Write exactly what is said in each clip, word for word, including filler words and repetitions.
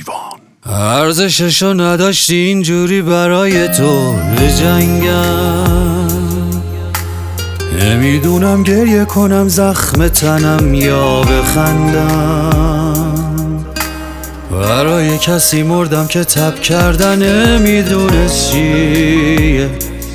دیوان. ارزششو نداشتی اینجوری برای تو بجنگم، نمیدونم گریه کنم زخم تنم یا بخندم. برای کسی مردم که تب کردن نمیدونست چیه،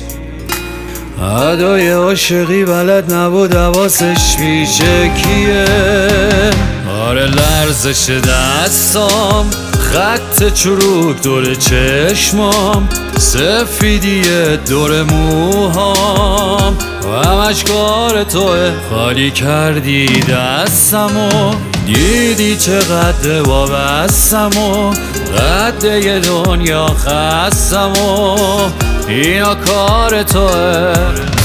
ادای عاشقی بلد نبود حواسش پیشه کیه. آره لرزش دستام، خط چروک دور چشمام، سفیدی دور موهام و همش کار توه. خالی کردی دستمو، دیدی چقدر وابستمو، قده دنیا خستمو، اینا کار توه.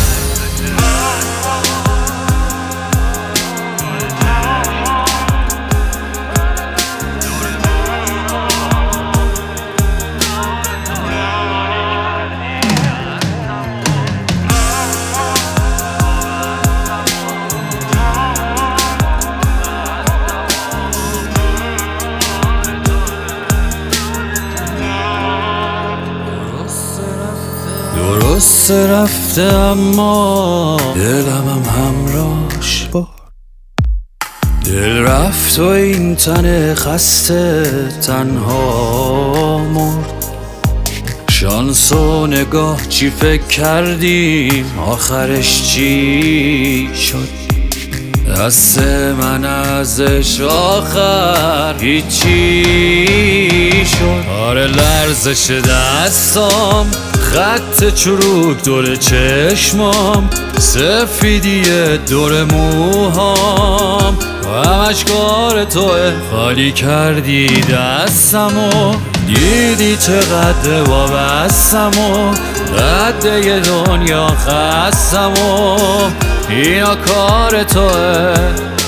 درست رفته اما دلم هم همراش با دل رفت و این تن خسته تنها مرد. شانس و نگاه چی فکر کردیم آخرش چی شد؟ دست من ازش آخر هیچی شد. آره لرزش دستام، خط چروک دور چشمام، سفیدی دور موهام و همش کار توه. خالی کردی دستمو، دیدی چقدر وابستمو، قده دنیا خستمو، اینا کار توه.